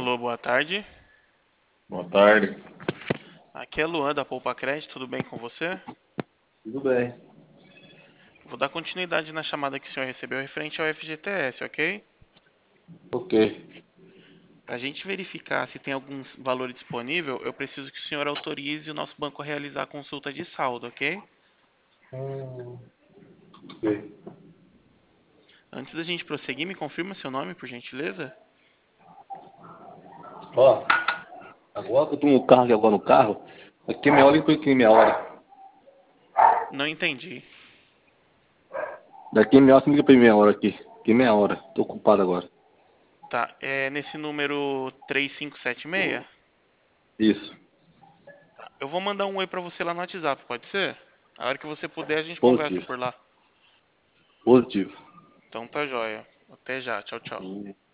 Alô, boa tarde. Boa tarde. Aqui é Luan da Poupa Crédito, tudo bem com você? Tudo bem. Vou dar continuidade na chamada que o senhor recebeu referente ao FGTS, ok? Ok. Para a gente verificar se tem algum valor disponível, eu preciso que o senhor autorize o nosso banco a realizar a consulta de saldo, ok? Ok. Antes da gente prosseguir, me confirma seu nome, por gentileza? Ó, agora que eu tô no carro, aqui agora no carro, aqui é meia hora e aqui é meia hora. Não entendi. Daqui é meia hora, você me liga pra mim meia hora aqui. Aqui é meia hora. Tô ocupado agora. Tá, é nesse número 3576? Isso. Eu vou mandar um oi para você lá no WhatsApp, pode ser? A hora que você puder, a gente conversa Positivo. por lá. Positivo. Então tá joia. Até já, tchau, tchau.